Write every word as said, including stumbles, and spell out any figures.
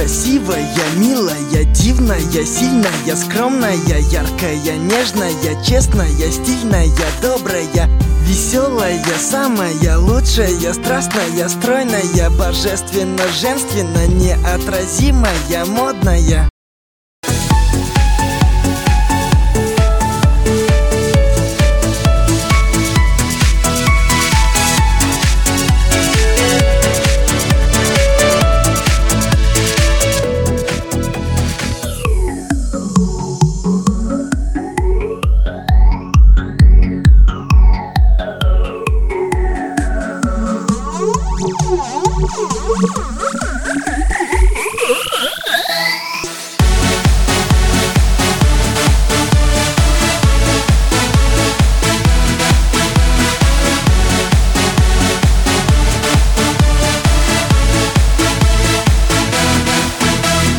Красивая, милая, дивная, сильная, скромная, яркая, нежная, честная, стильная, добрая, веселая, самая лучшая, страстная, стройная, божественно, женственно, неотразимая, модная.